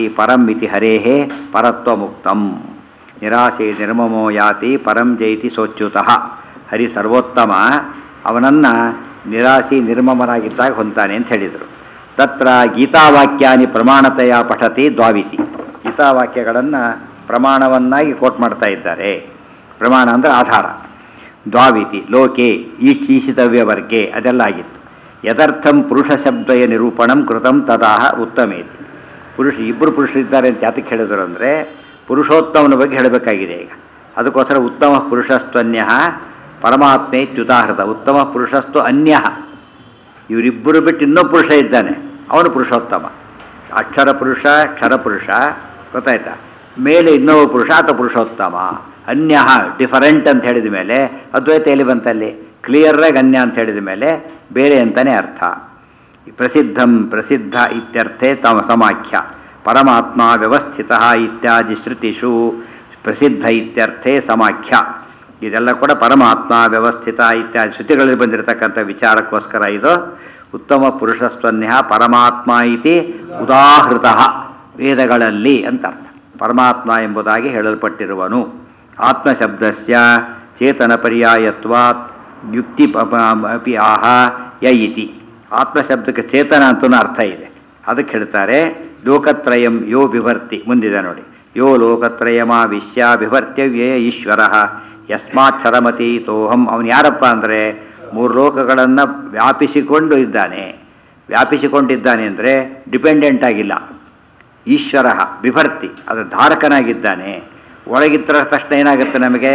ಪರಂ ಇತಿ ಹರೇಃ ಪರತ್ವಮುಕ್ತಂ ನಿರಾಶೆ ನಿರ್ಮಮೋ ಯಾತಿ ಪರಂ ಜೈತಿ ಸೋಚ್ಯುತಃ. ಹರಿ ಸರ್ವೋತ್ತಮ, ಅವನನ್ನು ನಿರಾಶಿ ನಿರ್ಮಮನಾಗಿದ್ದಾಗ ಹೊಂತಾನೆ ಅಂತ ಹೇಳಿದರು. ತತ್ರ ಗೀತಾವಾಕ್ಯಾನಿ ಪ್ರಮಾಣತೆಯ ಪಠತಿ ದ್ವಾವಿತಿ. ಗೀತಾವಾಕ್ಯಗಳನ್ನು ಪ್ರಮಾಣವನ್ನಾಗಿ ಕೋಟ್ ಮಾಡ್ತಾ ಇದ್ದಾರೆ. ಪ್ರಮಾಣ ಅಂದರೆ ಆಧಾರ. ದ್ವಾವಿತಿ ಲೋಕೆ ಈಕ್ಷೀಷಿತವ್ಯ ವರ್ಗೆ ಅದೆಲ್ಲ ಆಗಿತ್ತು. ಯದರ್ಥಂ ಪುರುಷ ಶಬ್ದಯ ನಿರೂಪಣಂ ಕೃತಂ ತದಾಹ ಉತ್ತಮೇತಿ. ಇಬ್ಬರು ಪುರುಷರಿದ್ದಾರೆ ಅಂತ ಯಾತಕ್ಕೆ ಹೇಳಿದರು ಅಂದರೆ ಪುರುಷೋತ್ತಮನ ಬಗ್ಗೆ ಹೇಳಬೇಕಾಗಿದೆ. ಈಗ ಅದಕ್ಕೋಸ್ಕರ ಉತ್ತಮ ಪುರುಷಸ್ತ್ವನ್ಯ ಪರಮಾತ್ಮೆ ಚ್ಯುತಾಹೃತ. ಉತ್ತಮ ಪುರುಷಸ್ತು ಅನ್ಯ. ಇವರಿಬ್ಬರು ಬಿಟ್ಟು ಇನ್ನೊಬ್ಬ ಪುರುಷ ಇದ್ದಾನೆ, ಅವನು ಪುರುಷೋತ್ತಮ. ಅಕ್ಷರ ಪುರುಷ ಕ್ಷರ ಪುರುಷ ಗೊತ್ತಾಯ್ತಾ. ಮೇಲೆ ಇನ್ನೊಬ್ಬ ಪುರುಷ ಆತ ಪುರುಷೋತ್ತಮ. ಅನ್ಯ ಡಿಫರೆಂಟ್ ಅಂತ ಹೇಳಿದ ಮೇಲೆ ಅದ್ವೈತ ಎಲ್ಲಿ ಬಂತಲ್ಲಿ? ಕ್ಲಿಯರಾಗಿ ಅನ್ಯ ಅಂತ ಹೇಳಿದ ಮೇಲೆ ಬೇರೆ ಅಂತಲೇ ಅರ್ಥ. ಪ್ರಸಿದ್ಧಂ ಪ್ರಸಿದ್ಧ ಇತ್ಯರ್ಥೆ ಸಮಾಖ್ಯ ಪರಮಾತ್ಮ ವ್ಯವಸ್ಥಿತ ಇತ್ಯಾದಿ ಶ್ರುತಿಷು ಪ್ರಸಿದ್ಧ ಇತ್ಯರ್ಥೆ ಸಮಾಖ್ಯ. ಇದೆಲ್ಲ ಕೂಡ ಪರಮಾತ್ಮ ವ್ಯವಸ್ಥಿತ ಇತ್ಯಾದಿ ಶ್ರುತಿಗಳಲ್ಲಿ ಬಂದಿರತಕ್ಕಂಥ ವಿಚಾರಕ್ಕೋಸ್ಕರ ಇದು ಉತ್ತಮ ಪುರುಷಸ್ತ್ವನ್ಯ ಪರಮಾತ್ಮ ಇತಿ ಉದಾಹೃತ ವೇದಗಳಲ್ಲಿ ಅಂತ ಅರ್ಥ. ಪರಮಾತ್ಮ ಎಂಬುದಾಗಿ ಹೇಳಲ್ಪಟ್ಟಿರುವನು. ಆತ್ಮಶಬ್ದಸ್ಯ ಚೇತನ ಪರ್ಯಾಯತ್ವಾತ್ ಯುಕ್ತಿ ಅಪಿ ಆಹ ಯ ಇತಿ. ಆತ್ಮಶಬ್ದಕ್ಕೆ ಚೇತನ ಅಂತೂ ಅರ್ಥ ಇದೆ. ಅದಕ್ಕೆ ಹೇಳ್ತಾರೆ ಲೋಕತ್ರಯಂ ಯೋ ಬಿಭರ್ತಿ. ಮುಂದಿದೆ ನೋಡಿ. ಯೋ ಲೋಕತ್ರಯಮಾವಿಶ್ಯ ಬಿಭರ್ತ್ಯವ್ಯಯ ಈಶ್ವರ ಯಸ್ಮಾಕ್ಷರಮತೀತೋಹಂ. ಅವನು ಯಾರಪ್ಪ ಅಂದರೆ ಮೂರು ಲೋಕಗಳನ್ನು ವ್ಯಾಪಿಸಿಕೊಂಡು ಇದ್ದಾನೆ. ವ್ಯಾಪಿಸಿಕೊಂಡಿದ್ದಾನೆ ಅಂದರೆ ಡಿಪೆಂಡೆಂಟ್ ಆಗಿಲ್ಲ. ಈಶ್ವರ ಬಿಭರ್ತಿ, ಅದು ಧಾರಕನಾಗಿದ್ದಾನೆ. ಒಳಗಿದ್ದರ ತಕ್ಷಣ ಏನಾಗುತ್ತೆ ನಮಗೆ?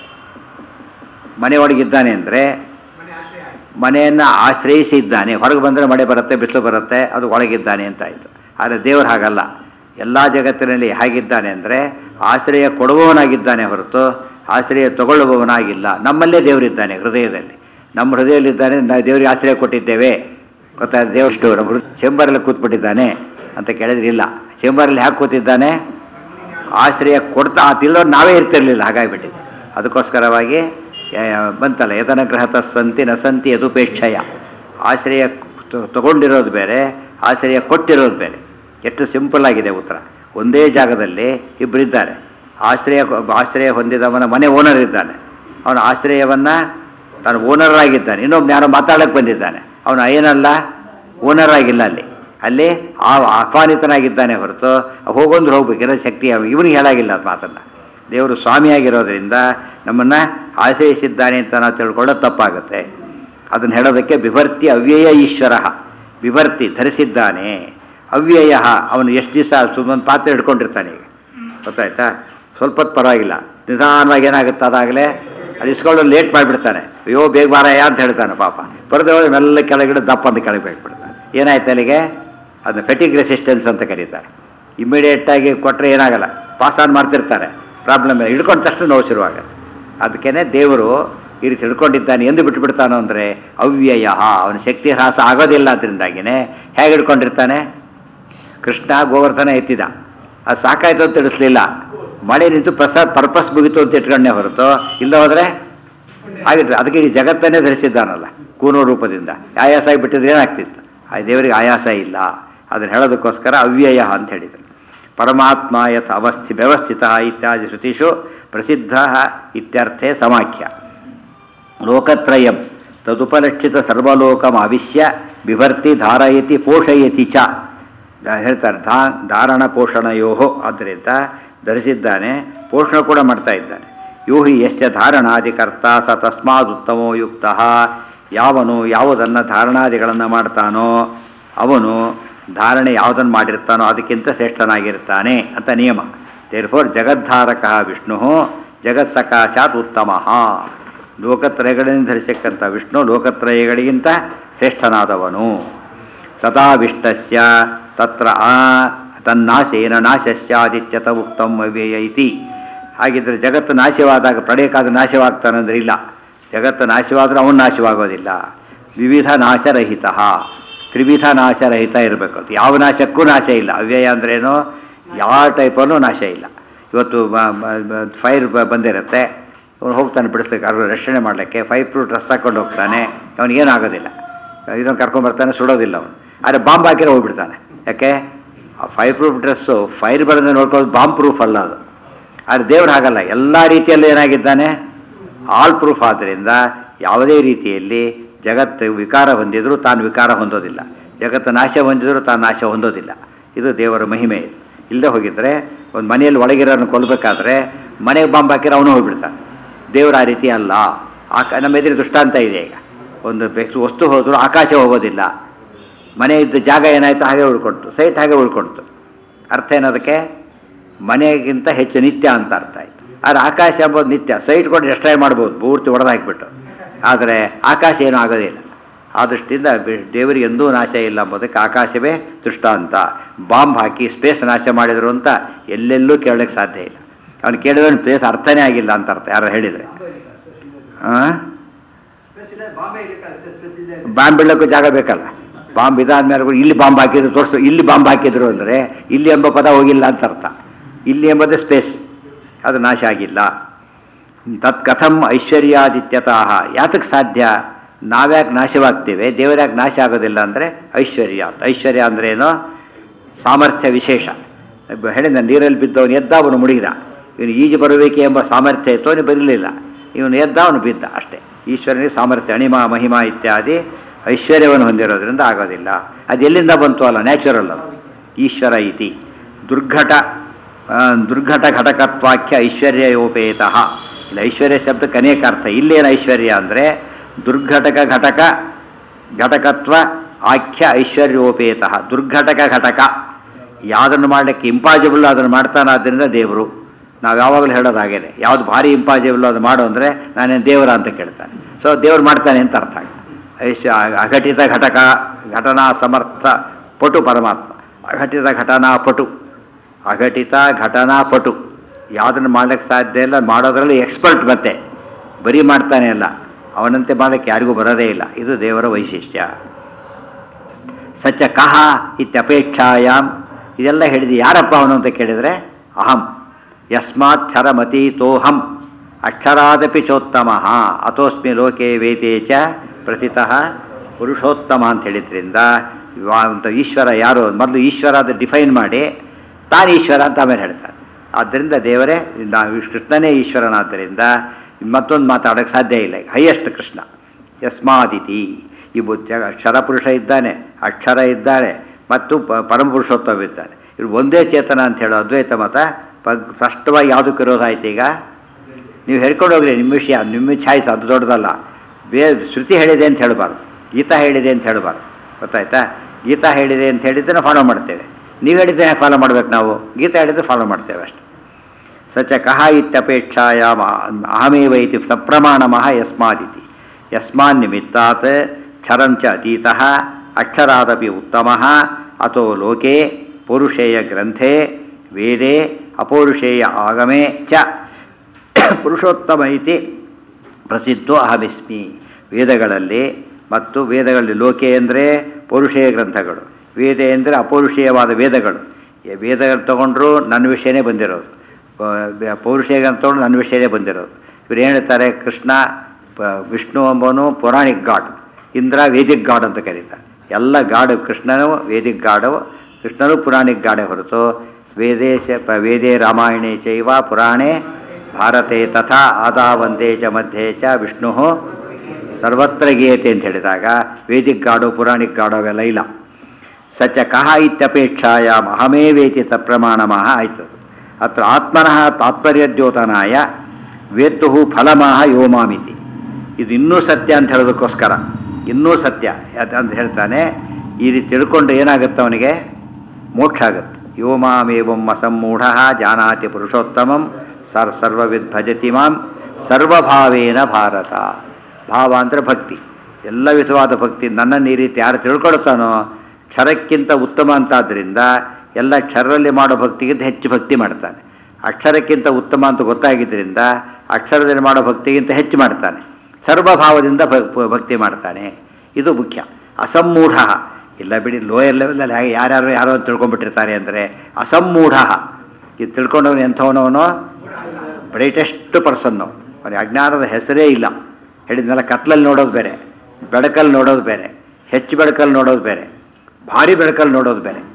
ಮನೆ ಒಳಗಿದ್ದಾನೆ ಅಂದರೆ ಮನೆಯನ್ನು ಆಶ್ರಯಿಸಿದ್ದಾನೆ. ಹೊರಗೆ ಬಂದರೆ ಮಳೆ ಬರುತ್ತೆ, ಬಿಸಿಲು ಬರುತ್ತೆ, ಅದು ಒಳಗಿದ್ದಾನೆ ಅಂತಾಯಿತು. ಆದರೆ ದೇವರು ಹಾಗಲ್ಲ. ಎಲ್ಲ ಜಗತ್ತಿನಲ್ಲಿ ಹೇಗಿದ್ದಾನೆ ಅಂದರೆ ಆಶ್ರಯ ಕೊಡುವವನಾಗಿದ್ದಾನೆ ಹೊರತು ಆಶ್ರಯ ತಗೊಳ್ಳುವವನಾಗಿಲ್ಲ. ನಮ್ಮಲ್ಲೇ ದೇವರಿದ್ದಾನೆ, ಹೃದಯದಲ್ಲಿ. ನಮ್ಮ ಹೃದಯದಲ್ಲಿದ್ದಾನೆ. ನಾವು ದೇವರಿಗೆ ಆಶ್ರಯ ಕೊಟ್ಟಿದ್ದೇವೆ ಗೊತ್ತಾಯ್ತು. ದೇವಷ್ಟು ನಮ್ಮ ಚೇಂಬರಲ್ಲಿ ಕೂತ್ಬಿಟ್ಟಿದ್ದಾನೆ ಅಂತ ಕೇಳಿದ್ರೆ ಇಲ್ಲ. ಚೇಂಬರಲ್ಲಿ ಯಾಕೆ ಕೂತಿದ್ದಾನೆ? ಆಶ್ರಯ ಕೊಡ್ತಾ ಆತಿಲ್ಲೋ ನಾವೇ ಇರ್ತಿರಲಿಲ್ಲ, ಹಾಗಾಗಿಬಿಟ್ಟಿದೆ. ಅದಕ್ಕೋಸ್ಕರವಾಗಿ ಬಂತಲ್ಲ, ಯತನಗ್ರಹತ ಸಂತಿ ನ ಸಂತಿ ಯದುಪೇಕ್ಷಯ. ಆಶ್ರಯ ತಗೊಂಡಿರೋದು ಬೇರೆ, ಆಶ್ರಯ ಕೊಟ್ಟಿರೋದು ಬೇರೆ. ಎಷ್ಟು ಸಿಂಪಲ್ ಆಗಿದೆ ಉತ್ತರ. ಒಂದೇ ಜಾಗದಲ್ಲಿ ಇಬ್ಬರಿದ್ದಾರೆ. ಆಶ್ರಯ ಹೊಂದಿದವನ ಮನೆ ಓನರ್ ಇದ್ದಾನೆ. ಅವನ ಆಶ್ರಯವನ್ನು ತಾನು ಓನರ್ ಆಗಿದ್ದಾನೆ. ಇನ್ನೊಬ್ಬ ಯಾರೋ ಮಾತಾಡೋಕ್ಕೆ ಬಂದಿದ್ದಾನೆ, ಅವನು ಏನಲ್ಲ ಓನರ್ ಆಗಿಲ್ಲ. ಅಲ್ಲಿ ಆಹ್ವಾನಿತನಾಗಿದ್ದಾನೆ ಹೊರತು ಹೋಗೊಂದು ಹೋಗ್ಬೇಕಿರೋ ಶಕ್ತಿ ಇವನಿಗೆ ಹೇಳಾಗಿಲ್ಲ ಅದು ಮಾತನ್ನು. ದೇವರು ಸ್ವಾಮಿಯಾಗಿರೋದ್ರಿಂದ ನಮ್ಮನ್ನು ಆಶ್ರಯಿಸಿದ್ದಾನೆ ಅಂತ ನಾವು ತಿಳ್ಕೊಳ್ಳೋದು ತಪ್ಪಾಗುತ್ತೆ. ಅದನ್ನು ಹೇಳೋದಕ್ಕೆ ಬಿಭರ್ತಿ ಅವ್ಯಯ ಈಶ್ವರ. ಬಿಭರ್ತಿ ಧರಿಸಿದ್ದಾನೆ. ಅವ್ಯಯ ಅವನು ಎಷ್ಟು ದಿವಸ ಸುಮ್ಮನೆ ಪಾತ್ರೆ ಹಿಡ್ಕೊಂಡಿರ್ತಾನೆ. ಈಗ ಗೊತ್ತಾಯ್ತಾ? ಸ್ವಲ್ಪ ಹೊತ್ತು ಪರವಾಗಿಲ್ಲ, ನಿಧಾನವಾಗಿ ಏನಾಗುತ್ತೆ ಅದಾಗಲೇ ಅದು ಇಸ್ಕೊಂಡು ಲೇಟ್ ಮಾಡಿಬಿಡ್ತಾನೆ. ಅಯ್ಯೋ ಬೇಗ ಬಾರಯ್ಯ ಅಂತ ಹೇಳ್ತಾನೆ ಪಾಪ. ಬರೆದವಳು ಮೆಲ್ಲ ಕೆಳಗಡೆ ದಪ್ಪ ಅಂತ ಕೆಳಗೆ ಬಿಡ್ತಾನೆ. ಏನಾಯ್ತು ಅಲ್ಲಿಗೆ? ಅದನ್ನ ಫೆಟಿಗ್ ರೆಸಿಸ್ಟೆನ್ಸ್ ಅಂತ ಕರೀತಾರೆ. ಇಮ್ಮಿಡಿಯೇಟಾಗಿ ಕೊಟ್ಟರೆ ಏನಾಗಲ್ಲ, ಪಾಸ್ ಆನ್ ಮಾಡ್ತಿರ್ತಾರೆ, ಪ್ರಾಬ್ಲಮ್ ಹಿಡ್ಕೊಂಡ ತಕ್ಷಣ ನೋವು ಶುರುವಾಗುತ್ತೆ. ಅದಕ್ಕೇ ದೇವರು ಈ ರೀತಿ ಹಿಡ್ಕೊಂಡಿದ್ದಾನೆ ಎಂದು ಬಿಟ್ಟುಬಿಡ್ತಾನೋ ಅಂದರೆ ಅವ್ಯಯ. ಅವನ ಶಕ್ತಿ ಹ್ರಾಸ ಆಗೋದಿಲ್ಲ. ಅದರಿಂದಾಗಿಯೇ ಹೇಗೆ ಹಿಡ್ಕೊಂಡಿರ್ತಾನೆ? ಕೃಷ್ಣ ಗೋವರ್ಧನ ಎತ್ತಿದ, ಅದು ಸಾಕಾಯ್ತು ಅಂತ ತಿಳಿಸ್ಲಿಲ್ಲ. ಮಳೆ ನಿಂತು ಪರ್ಪಸ್ ಮುಗಿತು ಅಂತ ಇಟ್ಕೊಂಡೇ ಹೊರತು ಇಲ್ಲ ಹೋದರೆ ಆಗಿತ್ತು. ಅದಕ್ಕೆ ಈ ಜಗತ್ತನ್ನೇ ಧರಿಸಿದ್ದಾನಲ್ಲ ಕೂನೋ ರೂಪದಿಂದ. ಆಯಾಸ ಆಗಿಬಿಟ್ಟಿದ್ರೆ ಏನಾಗ್ತಿತ್ತು? ಆ ದೇವರಿಗೆ ಆಯಾಸ ಇಲ್ಲ. ಅದನ್ನು ಹೇಳೋದಕ್ಕೋಸ್ಕರ ಅವ್ಯಯ ಅಂತ ಹೇಳಿದರು. ಪರಮಾತ್ಮ ಯತ್ ವ್ಯವಸ್ಥಿತ ಇತ್ಯಾದಿ ಶ್ರುತಿಷು ಪ್ರಸಿದ್ಧ ಇತ್ಯರ್ಥೆ ಸಮಾಖ್ಯ. ಲೋಕತ್ರಯಂ ತದುಪಲಕ್ಷಿತ ಸರ್ವಲೋಕಂ ಅವಿಶ್ಯ ಬಿಭರ್ತಿ ಧಾರಯತಿ ಪೋಷಯತಿ ಚ ಹೇಳ್ತಾರೆ. ಧಾರಣ ಪೋಷಣಯೋ. ಆದ್ದರಿಂದ ಧರಿಸಿದ್ದಾನೆ, ಪೋಷಣ ಕೂಡ ಮಾಡ್ತಾ ಇದ್ದಾನೆ. ಯೋ ಹಿ ಯಶ್ಚ ಧಾರಣಾದಿಕರ್ತ ಸ ತಸ್ಮಾದುತ್ತಮೋ ಯುಕ್ತ. ಯಾವನು ಯಾವುದನ್ನು ಧಾರಣಾದಿಗಳನ್ನು ಮಾಡ್ತಾನೋ ಅವನು ಧಾರಣೆ ಯಾವುದನ್ನು ಮಾಡಿರ್ತಾನೋ ಅದಕ್ಕಿಂತ ಶ್ರೇಷ್ಠನಾಗಿರ್ತಾನೆ ಅಂತ ನಿಯಮ. ದೇರ್ಫೋರ್ ಜಗದ್ಧಾರಕ ವಿಷ್ಣು ಜಗತ್ಸಕಾಶಾತ್ ಉತ್ತಮ. ಲೋಕತ್ರಯಗಳನ್ನು ಧರಿಸಕ್ಕಂಥ ವಿಷ್ಣು ಲೋಕತ್ರಯಗಳಿಗಿಂತ ಶ್ರೇಷ್ಠನಾದವನು. ತಥಾವಿಷ್ಟಸ್ಯ ತತ್ರ ತನ್ನಾಶೇನ ನಾಶಸ್ಯಾದಿತ್ಯತ ಉಕ್ತಂ ಅವ್ಯಯ ಇತಿ. ಹಾಗಿದ್ದರೆ ಜಗತ್ತು ನಾಶವಾದಾಗ ಪ್ರಳಯಕ್ಕಾದ ನಾಶವಾಗ್ತಾನಂದ್ರೆ ಇಲ್ಲ. ಜಗತ್ತು ನಾಶವಾದರೂ ಅವನು ನಾಶವಾಗೋದಿಲ್ಲ. ವಿವಿಧ ನಾಶರಹಿತ, ತ್ರಿವಿಧ ನಾಶರಹಿತ ಇರಬೇಕು. ಅದು ಯಾವ ನಾಶಕ್ಕೂ ನಾಶ ಇಲ್ಲ. ಅವ್ಯಯ ಅಂದ್ರೇನು? ಯಾವ ಟೈಪಲ್ಲೂ ನಾಶ ಇಲ್ಲ. ಇವತ್ತು ಫೈರ್ ಬಂದಿರುತ್ತೆ, ಅವನು ಹೋಗ್ತಾನೆ ಬಿಡಿಸ್ಲಿಕ್ಕೆ, ಅವ್ರು ರಕ್ಷಣೆ ಮಾಡಲಿಕ್ಕೆ ಫೈರ್ ಪ್ರೂಫ್ ಡ್ರೆಸ್ ಹಾಕ್ಕೊಂಡು ಹೋಗ್ತಾನೆ, ಅವನಿಗೇನು ಆಗೋದಿಲ್ಲ. ಇದನ್ನು ಕರ್ಕೊಂಡ್ಬರ್ತಾನೆ, ಸುಡೋದಿಲ್ಲ ಅವನು. ಆದರೆ ಬಾಂಬ್ ಹಾಕಿರೋ ಹೋಗ್ಬಿಡ್ತಾನೆ. ಯಾಕೆ? ಆ ಫೈರ್ ಪ್ರೂಫ್ ಡ್ರೆಸ್ಸು ಫೈರ್ ಬರೋದೇ ನೋಡ್ಕೊಳ್ಳೋದು ಬಾಂಬ್ ಪ್ರೂಫ್ ಅಲ್ಲ ಅದು. ಆದರೆ ದೇವ್ರು ಹಾಗಲ್ಲ, ಎಲ್ಲ ರೀತಿಯಲ್ಲೂ ಏನಾಗಿದ್ದಾನೆ ಆಲ್ ಪ್ರೂಫ್. ಆದ್ದರಿಂದ ಯಾವುದೇ ರೀತಿಯಲ್ಲಿ ಜಗತ್ತು ವಿಕಾರ ಹೊಂದಿದರೂ ತಾನು ವಿಕಾರ ಹೊಂದೋದಿಲ್ಲ, ಜಗತ್ತು ನಾಶ ಹೊಂದಿದರೂ ತಾನು ನಾಶ ಹೊಂದೋದಿಲ್ಲ. ಇದು ದೇವರ ಮಹಿಮೆ. ಇಲ್ಲದೆ ಹೋಗಿದ್ರೆ ಒಂದು ಮನೆಯಲ್ಲಿ ಒಳಗಿರೋನು ಕೊಲ್ಲಬೇಕಾದ್ರೆ ಮನೆಗೆ ಬಾಂಬ್ ಹಾಕಿರೋ ಅವನು ಹೋಗ್ಬಿಡ್ತಾನೆ. ದೇವರು ಆ ರೀತಿ ಅಲ್ಲ. ನಮ್ಮ ಎದುರು ದೃಷ್ಟಾಂತ ಇದೆ. ಈಗ ಒಂದು ವಸ್ತು ಹೋದರೂ ಆಕಾಶ ಹೋಗೋದಿಲ್ಲ, ಮನೆ ಇದ್ದ ಜಾಗ ಏನಾಯಿತು ಹಾಗೆ ಉಳ್ಕೊಳ್ತು, ಸೈಟ್ ಹಾಗೆ ಉಳ್ಕೊಳ್ತು. ಅರ್ಥ ಏನದಕ್ಕೆ? ಮನೆಗಿಂತ ಹೆಚ್ಚು ನಿತ್ಯ ಅಂತ ಅರ್ಥ ಆಯಿತು. ಆದರೆ ಆಕಾಶ ಎಂಬುದು ನಿತ್ಯ, ಸೈಟ್ ಕೊಟ್ಟು ಡಿಸ್ಟ್ರಾಯ್ ಮಾಡ್ಬೋದು ಪೂರ್ತಿ ಹೊಡೆದು ಹಾಕಿಬಿಟ್ಟು, ಆದರೆ ಆಕಾಶ ಏನೂ ಆಗೋದಿಲ್ಲ. ಆ ದೃಷ್ಟಿಯಿಂದ ದೇವರಿಗೆ ಎಂದೂ ನಾಶ ಇಲ್ಲ ಎಂಬುದಕ್ಕೆ ಆಕಾಶವೇ ದೃಷ್ಟಾಂತ. ಬಾಂಬ್ ಹಾಕಿ ಸ್ಪೇಸ್ ನಾಶ ಮಾಡಿದರು ಅಂತ ಎಲ್ಲೆಲ್ಲೂ ಕೇಳೋಕ್ಕೆ ಸಾಧ್ಯ ಇಲ್ಲ. ಅವನು ಕೇಳಿದ್ರೆ ಸ್ಪೇಸ್ ಅರ್ಥನೇ ಆಗಿಲ್ಲ ಅಂತ ಅರ್ಥ ಯಾರು ಹೇಳಿದರೆ. ಬಾಂಬ್ ಬೀಳೋಕ್ಕೂ ಜಾಗ ಬೇಕಲ್ಲ. ಬಾಂಬ್ ಇದಾದ್ಮೇಲೆ ಇಲ್ಲಿ ಬಾಂಬ್ ಹಾಕಿದ್ರು ತೋರಿಸು, ಇಲ್ಲಿ ಬಾಂಬ್ ಹಾಕಿದ್ರು ಅಂದರೆ ಇಲ್ಲಿ ಎಂಬ ಪದ ಹೋಗಿಲ್ಲ ಅಂತ ಅರ್ಥ. ಇಲ್ಲಿ ಎಂಬುದೇ ಸ್ಪೇಸ್, ಅದು ನಾಶ ಆಗಿಲ್ಲ. ತತ್ ಕಥಂ ಐಶ್ವರ್ಯಾದಿತ್ಯತಃ, ಯಾತಕ್ಕೆ ಸಾಧ್ಯ? ನಾವ್ಯಾಕೆ ನಾಶವಾಗ್ತೇವೆ, ದೇವರ್ಯಾಕೆ ನಾಶ ಆಗೋದಿಲ್ಲ ಅಂದರೆ ಐಶ್ವರ್ಯ. ಐಶ್ವರ್ಯ ಅಂದರೆ ಏನೋ ಸಾಮರ್ಥ್ಯ ವಿಶೇಷ. ಹೇಳಿದ ನೀರಲ್ಲಿ ಬಿದ್ದವನು ಎದ್ದ, ಅವನು ಮುಳುಗಿದ. ಇವನು ಈಜು ಬರಬೇಕೆ ಎಂಬ ಸಾಮರ್ಥ್ಯ ಇತ್ತು, ಅವನು ಬರಲಿಲ್ಲ. ಇವನು ಎದ್ದ, ಅವನು ಬಿದ್ದ ಅಷ್ಟೇ. ಈಶ್ವರನಿಗೆ ಸಾಮರ್ಥ್ಯ, ಅಣಿಮ ಮಹಿಮಾ ಇತ್ಯಾದಿ ಐಶ್ವರ್ಯವನ್ನು ಹೊಂದಿರೋದ್ರಿಂದ ಆಗೋದಿಲ್ಲ. ಅದು ಎಲ್ಲಿಂದ ಬಂತು ಅಲ್ಲ, ನ್ಯಾಚುರಲ್ ಅದು. ಈಶ್ವರ ಇತಿ ದುರ್ಘಟ ಘಟಕತ್ವಾಖ್ಯ ಐಶ್ವರ್ಯೋಪೇತಃ. ಇಲ್ಲ, ಐಶ್ವರ್ಯ ಶಬ್ದಕ್ಕೆ ಅನೇಕ ಅರ್ಥ. ಇಲ್ಲೇನು ಐಶ್ವರ್ಯ ಅಂದರೆ ದುರ್ಘಟಕ ಘಟಕ ಘಟಕತ್ವ ಆಖ್ಯ ಐಶ್ವರ್ಯೋಪೇತಃ. ದುರ್ಘಟಕ ಘಟಕ ಯಾವುದನ್ನು ಮಾಡಲಿಕ್ಕೆ ಇಂಪಾಸಿಬಲ್ ಅದನ್ನು ಮಾಡ್ತಾನಾದ್ದರಿಂದ ದೇವರು. ನಾವು ಯಾವಾಗಲೂ ಹೇಳೋದು ಹಾಗೇನೆ, ಯಾವುದು ಭಾರಿ ಇಂಪಾಸಿಬಲ್ ಅದು ಮಾಡು ಅಂದರೆ ನಾನೇನು ದೇವರ ಅಂತ ಕೇಳ್ತಾನೆ. ಸೊ ದೇವ್ರು ಮಾಡ್ತಾನೆ ಅಂತ ಅರ್ಥ. ಅಘಟಿತ ಘಟಕ ಘಟನಾ ಸಮರ್ಥ ಪಟು ಪರಮಾತ್ಮ. ಅಘಟಿತ ಘಟನಾ ಪಟು, ಅಘಟಿತ ಘಟನಾ ಪಟು. ಯಾವುದನ್ನು ಮಾಡ್ಲಿಕ್ಕೆ ಸಾಧ್ಯ ಇಲ್ಲ, ಮಾಡೋದ್ರಲ್ಲಿ ಎಕ್ಸ್ಪರ್ಟ್. ಮತ್ತೆ ಬರೀ ಮಾಡ್ತಾನೆ ಅಲ್ಲ, ಅವನಂತೆ ಮಾಡಲಿಕ್ಕೆ ಯಾರಿಗೂ ಬರೋದೇ ಇಲ್ಲ. ಇದು ದೇವರ ವೈಶಿಷ್ಟ್ಯ. ಸಚ್ಚ ಕಹ ಇತ್ಯಪೇಕ್ಷಾಯಾಮ್, ಇದೆಲ್ಲ ಹೇಳಿದ್ದು ಯಾರಪ್ಪ ಅವನು ಅಂತ ಕೇಳಿದರೆ ಅಹಂ ಯಸ್ಮಾಕ್ಷರಮತೀತೋಹಂ ಅಕ್ಷರಾದಪಿ ಚೋತ್ತಮ ಅತೋಸ್ಮಿ ಲೋಕೆ ವೇದೇ ಚ ಪ್ರಥಿತಃ ಪುರುಷೋತ್ತಮ ಅಂತ ಹೇಳಿದ್ರಿಂದ ಈಶ್ವರ ಯಾರು ಮೊದಲು ಈಶ್ವರ ಅದು ಡಿಫೈನ್ ಮಾಡಿ ತಾನು ಈಶ್ವರ ಅಂತ ಆಮೇಲೆ ಹೇಳ್ತಾರೆ. ಆದ್ದರಿಂದ ದೇವರೇ ಕೃಷ್ಣನೇ ಈಶ್ವರನಾದ್ದರಿಂದ ಮತ್ತೊಂದು ಮಾತಾಡೋಕ್ಕೆ ಸಾಧ್ಯ ಇಲ್ಲ. ಹೈಯೆಸ್ಟ್ ಕೃಷ್ಣ. ಯಸ್ಮಾದಿತಿ, ಈ ಅಕ್ಷರ ಪುರುಷ ಇದ್ದಾನೆ, ಅಕ್ಷರ ಇದ್ದಾಳೆ ಮತ್ತು ಪರಮಪುರುಷೋತ್ತಮ ಇದ್ದಾನೆ. ಇವರು ಒಂದೇ ಚೇತನ ಅಂತ ಹೇಳೋ ಅದ್ವೈತ ಮತ ಸ್ಪಷ್ಟವಾಗಿ ಯಾವುದಕ್ಕೆ ವಿರೋಧ ಆಯ್ತು? ಈಗ ನೀವು ಹೇಳ್ಕೊಂಡು ಹೋಗ್ರಿ, ನಿಮ್ಮ ವಿಷಯ, ನಿಮ್ಮ ಛಾಯ್ಸ್, ಅದು ದೊಡ್ಡದಲ್ಲ. ಶ್ರುತಿ ಹೇಳಿದೆ ಅಂತ ಹೇಳಬಾರ್ದು, ಗೀತಾ ಹೇಳಿದೆ ಅಂತ ಹೇಳಬಾರ್ದು. ಗೊತ್ತಾಯ್ತಾ? ಗೀತಾ ಹೇಳಿದೆ ಅಂತ ಹೇಳಿದ್ದನ್ನು ಫಾಲೋ ಮಾಡ್ತೇವೆ, ನೀವು ಹೇಳಿದ್ದೇನೆ ಫಾಲೋ ಮಾಡ್ಬೇಕು. ನಾವು ಗೀತಾ ಹೇಳಿದ್ರೆ ಫಾಲೋ ಮಾಡ್ತೇವೆ ಅಷ್ಟೆ. ಸಚ ಕಹ ಇತ್ಯಪೇಕ್ಷಾಯಾಮ ಅಹಮೇವ ಇತಿ ಸಪ್ರಮಾಣಮಃ ಯಸ್ಮಾದಿತಿ. ಯಸ್ಮಾನ್ ನಿಮಿತ್ತಾತ್ ಕ್ಷರಂಚ ಅತೀತಃ ಅಕ್ಷರಾದಪಿ ಉತ್ತಮಃ ಅತೋ ಲೋಕೆ ಪೌರುಷೇಯ ಗ್ರಂಥೆ ವೇದೇ ಅಪೌರುಷೇಯ ಆಗಮೇ ಚ ಪುರುಷೋತ್ತಮ ಇತಿ ಪ್ರಸಿದ್ಧೋ ಅಹಮಿಸ್ಮಿ. ವೇದಗಳಲ್ಲಿ ಮತ್ತು ವೇದಗಳಲ್ಲಿ ಲೋಕೆ ಅಂದರೆ ಪೌರುಷೇಯ ಗ್ರಂಥಗಳು, ವೇದ ಅಂದರೆ ಅಪೌರುಷೇಯವಾದ ವೇದಗಳು. ವೇದಗಳು ತೊಗೊಂಡ್ರು ನನ್ನ ವಿಷಯನೇ ಬಂದಿರೋದು, ಪೌರುಷೇಯ ಗ್ರಂಥ ತೊಗೊಂಡು ನನ್ನ ವಿಷಯನೇ ಬಂದಿರೋದು. ಇವ್ರು ಏನು ಹೇಳ್ತಾರೆ? ಕೃಷ್ಣ ವಿಷ್ಣು ಎಂಬವನು ಪೌರಾಣಿಕ್ ಗಾಡ್, ಇಂದ್ರ ವೇದಿಕ್ ಗಾಡ್ ಅಂತ ಕರೀತಾರೆ. ಎಲ್ಲ ಗಾಡು ಕೃಷ್ಣನು ವೇದಿಕ್ ಗಾಡು, ಕೃಷ್ಣನು ಪುರಾಣಿಕ್ ಗಾಡೇ ಹೊರತು ವೇದೇ ರಾಮಾಯಣೇ ಚೈವ ಪುರಾಣೇ ಭಾರತೆ ತಥಾ ಆದಾವಂತೆ ಚ ಮಧ್ಯೆ ಚ ವಿಷ್ಣು ಸರ್ವತ್ರ ಗೀಯತೆ ಅಂತ ಹೇಳಿದಾಗ ವೇದಿಕ್ ಗಾಡು ಪುರಾಣಿಕ್ ಗಾಡು ಅವೆಲ್ಲ ಇಲ್ಲ. ಸಚ ಕಹ ಇತ್ಯಪೇಕ್ಷಾಯಾಮ್ ಅಹಮೇವೇತಿ ತತ್ಪ್ರಮಾಣಮಃ ಆಯ್ತು. ಅತ್ರ ಆತ್ಮನಃ ತಾತ್ಪರ್ಯದ್ಯೋತನಾಯ ವೇತ್ತು ಫಲಮಃ ಯೋಮಾಮಿತಿ. ಇದು ಇನ್ನೂ ಸತ್ಯ ಅಂತ ಹೇಳೋದಕ್ಕೋಸ್ಕರ, ಇನ್ನೂ ಸತ್ಯ ಅಂತ ಹೇಳ್ತಾನೆ. ಈ ರೀತಿ ತಿಳ್ಕೊಂಡ್ರೆ ಏನಾಗುತ್ತೆ? ಅವನಿಗೆ ಮೋಕ್ಷ ಆಗುತ್ತೆ. ಯೋಮಾಮೇವಂ ಅಸಮ್ಮೂಢ ಜಾನಾತಿ ಪುರುಷೋತ್ತಮಂ ಸರ್ವವಿದ್ ಭಜತಿ ಮಾಂ ಸರ್ವಭಾವೇನ ಭಾರತ. ಭಾವ ಅಂದರೆ ಭಕ್ತಿ, ಎಲ್ಲ ವಿಧವಾದ ಭಕ್ತಿ. ನನ್ನನ್ನು ಈ ರೀತಿ ಯಾರು ತಿಳ್ಕೊಳ್ತಾನೋ ಕ್ಷರಕ್ಕಿಂತ ಉತ್ತಮ ಅಂತಾದ್ದರಿಂದ ಎಲ್ಲ ಕ್ಷರದಲ್ಲಿ ಮಾಡೋ ಭಕ್ತಿಗಿಂತ ಹೆಚ್ಚು ಭಕ್ತಿ ಮಾಡ್ತಾನೆ. ಅಕ್ಷರಕ್ಕಿಂತ ಉತ್ತಮ ಅಂತ ಗೊತ್ತಾಗಿದ್ದರಿಂದ ಅಕ್ಷರದಲ್ಲಿ ಮಾಡೋ ಭಕ್ತಿಗಿಂತ ಹೆಚ್ಚು ಮಾಡ್ತಾನೆ. ಸರ್ವಭಾವದಿಂದ ಭಕ್ತಿ ಮಾಡ್ತಾನೆ. ಇದು ಮುಖ್ಯ. ಅಸಮ್ಮೂಢ ಇಲ್ಲ ಬಿಡಿ, ಲೋಯರ್ ಲೆವೆಲಲ್ಲಿ ಹಾಗೆ ಯಾರೋ ತಿಳ್ಕೊಂಡ್ಬಿಟ್ಟಿರ್ತಾರೆ ಅಂದರೆ ಅಸಮ್ಮೂಢ. ಇದು ತಿಳ್ಕೊಂಡವನು ಎಂಥವನವನು? ಬ್ರೈಟೆಸ್ಟ್ ಪರ್ಸನ್ನು. ಅವನಿಗೆ ಅಜ್ಞಾನದ ಹೆಸರೇ ಇಲ್ಲ. ಹೇಳಿದ್ಮೇಲೆ ಕತ್ಲಲ್ಲಿ ನೋಡೋದು ಬೇರೆ, ಬೆಳಕಲ್ಲಿ ನೋಡೋದು ಬೇರೆ, ಹೆಚ್ಚು ಬೆಳಕಲ್ಲಿ ನೋಡೋದು ಬೇರೆ, ಭಾರಿ ಬೆಳಕಲ್ಲಿ ನೋಡೋದು ಬೇರೆ.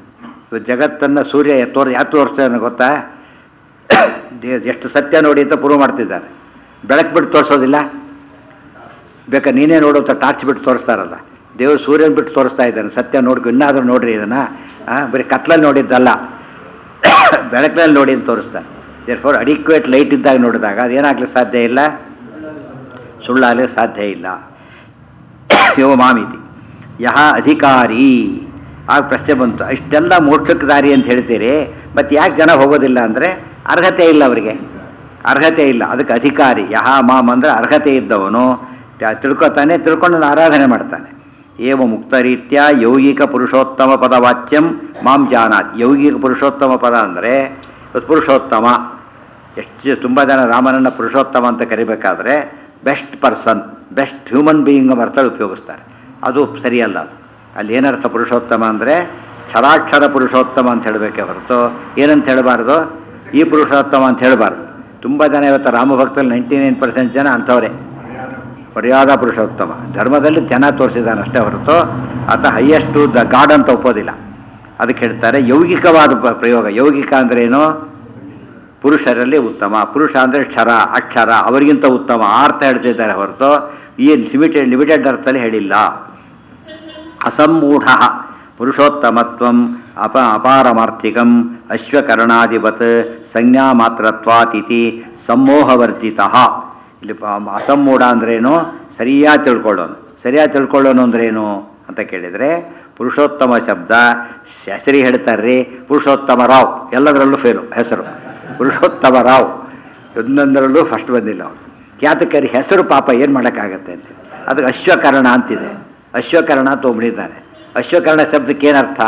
ಇವತ್ತು ಜಗತ್ತನ್ನು ಸೂರ್ಯ ಯಾಕೆ ತೋರಿಸ್ತಾನೆ ಗೊತ್ತಾ? ಎಷ್ಟು ಸತ್ಯ ನೋಡಿ ಅಂತ ಪ್ರೂವ್ ಮಾಡ್ತಿದ್ದಾರೆ. ಬೆಳಕು ಬಿಟ್ಟು ತೋರಿಸೋದಿಲ್ಲ, ಬೇಕಾದ್ರೆ ನೀನೇ ನೋಡು ಅಂತ ಟಾರ್ಚ್ ಬಿಟ್ಟು ತೋರಿಸ್ತಾರಲ್ಲ. ದೇವರು ಸೂರ್ಯನ ಬಿಟ್ಟು ತೋರಿಸ್ತಾ ಇದ್ದಾನೆ, ಸತ್ಯ ನೋಡ್ಕೊ, ಇನ್ನಾದರೂ ನೋಡ್ರಿ ಇದನ್ನು. ಬರೀ ಕತ್ಲಲ್ಲಿ ನೋಡಿದ್ದಲ್ಲ, ಬೆಳಕಿನಲ್ಲಿ ನೋಡಿ ಅಂತ ತೋರಿಸ್ತಾನೆ. ದೇರ್ಫೋರ್ ಅಡಿಕ್ವೇಟ್ ಲೈಟ್ ಇದ್ದಾಗ ನೋಡಿದಾಗ ಅದೇನಾಗ್ಲಿಕ್ಕೆ ಸಾಧ್ಯ ಇಲ್ಲ, ಸುಳ್ಳಾಗಲಿಕ್ಕೆ ಸಾಧ್ಯ ಇಲ್ಲ. ಯೋ ಮಾಮಿತಿ ಯಹ ಅಧಿಕಾರಿ. ಆಗ ಪ್ರಶ್ನೆ ಬಂತು, ಇಷ್ಟೆಲ್ಲ ಮೋಕ್ಷಕ್ಕೆ ದಾರಿ ಅಂತ ಹೇಳ್ತೀರಿ, ಮತ್ತು ಯಾಕೆ ಜನ ಹೋಗೋದಿಲ್ಲ ಅಂದರೆ ಅರ್ಹತೆ ಇಲ್ಲ ಅವರಿಗೆ, ಅರ್ಹತೆ ಇಲ್ಲ. ಅದಕ್ಕೆ ಅಧಿಕಾರಿ. ಯಹ ಮಾಮ್ ಅಂದರೆ ಅರ್ಹತೆ ಇದ್ದವನು ತಿಳ್ಕೊತಾನೆ, ತಿಳ್ಕೊಂಡು ಆರಾಧನೆ ಮಾಡ್ತಾನೆ. ಏವ ಮುಕ್ತ ರೀತ್ಯ ಯೌಗಿಕ ಪುರುಷೋತ್ತಮ ಪದವಾಚ್ಯಂ ಮಾಂ ಜಾನಾತ್. ಯೌಗಿಕ ಪುರುಷೋತ್ತಮ ಪದ ಅಂದರೆ ಪುರುಷೋತ್ತಮ. ಎಷ್ಟು ತುಂಬ ಜನ ರಾಮನನ್ನು ಪುರುಷೋತ್ತಮ ಅಂತ ಕರಿಬೇಕಾದ್ರೆ best person, best human being ಅರ್ಥ ಉಪಯೋಗಿಸ್ತಾರೆ. ಅದು ಸರಿಯಲ್ಲ. ಅದು ಅಲ್ಲಿ ಏನರ್ಥ ಪುರುಷೋತ್ತಮ ಅಂದರೆ ಕ್ಷರಾಕ್ಷರ ಪುರುಷೋತ್ತಮ ಅಂತ ಹೇಳಬೇಕೆ ಹೊರತು ಏನಂತ ಹೇಳಬಾರ್ದು, ಈ ಪುರುಷೋತ್ತಮ ಅಂತ ಹೇಳಬಾರ್ದು. ತುಂಬ ಜನ ಇವತ್ತು ರಾಮಭಕ್ತಲ್ಲಿ 99% ಜನ ಅಂಥವರೇ. ಮರ್ಯಾದಾ ಪುರುಷೋತ್ತಮ ಧರ್ಮದಲ್ಲಿ ಜನ ತೋರಿಸಿದಾನೆ ಅಷ್ಟೇ ಹೊರತು ಆತ ಹೈಯೆಸ್ಟು ದ ಗಾಡ್ ಅಂತ ಒಪ್ಪೋದಿಲ್ಲ. ಅದಕ್ಕೆ ಹೇಳ್ತಾರೆ ಯೌಗಿಕವಾದ ಪ್ರಯೋಗ. ಯೌಗಿಕ ಅಂದ್ರೇನು? ಪುರುಷರಲ್ಲಿ ಉತ್ತಮ. ಪುರುಷ ಅಂದರೆ ಕ್ಷರ ಅಕ್ಷರ, ಅವರಿಗಿಂತ ಉತ್ತಮ ಅರ್ಥ ಹೇಳ್ತಿದ್ದಾರೆ ಹೊರತು ಈ ಲಿಮಿಟೆಡ್ ಅರ್ಥದಲ್ಲಿ ಹೇಳಿಲ್ಲ. ಅಸಮ್ಮೂಢ ಪುರುಷೋತ್ತಮತ್ವಂ ಅಪಾರಮಾರ್ಥಿಕಂ ಅಶ್ವಕರ್ಣಾಧಿಪತ್ ಸಂಜ್ಞಾ ಮಾತ್ರತ್ವಾತಿಥಿ ಸಮೋಹವರ್ಜಿತ. ಇಲ್ಲಿ ಅಸಮ್ಮೂಢ ಅಂದ್ರೇನು? ಸರಿಯಾಗಿ ತಿಳ್ಕೊಳ್ಳೋನು. ಸರಿಯಾಗಿ ತಿಳ್ಕೊಳ್ಳೋನು ಅಂದ್ರೇನು ಅಂತ ಕೇಳಿದರೆ, ಪುರುಷೋತ್ತಮ ಶಬ್ದ ಹೆಸರಿಗೆ ಹೇಳ್ತಾರ್ರಿ. ಪುರುಷೋತ್ತಮ ರಾವ್ ಎಲ್ಲದರಲ್ಲೂ ಫೇಲು ಹೆಸರು. ಪುರುಷೋತ್ತಮ ರಾವ್ ಒಂದೊಂದರಲ್ಲೂ ಫಸ್ಟ್ ಬಂದಿಲ್ಲ ಅವನು. ಕ್ಯಾತಕರಿ ಹೆಸರು ಪಾಪ ಏನು ಮಾಡೋಕ್ಕಾಗತ್ತೆ ಅಂತ. ಅದಕ್ಕೆ ಅಶ್ವಕರ್ಣ ಅಂತಿದೆ. ಅಶ್ವಕರ್ಣ ತೊಗೊಂಡಿದ್ದಾನೆ. ಅಶ್ವಕರ್ಣ ಶಬ್ದಕ್ಕೆ ಏನರ್ಥ?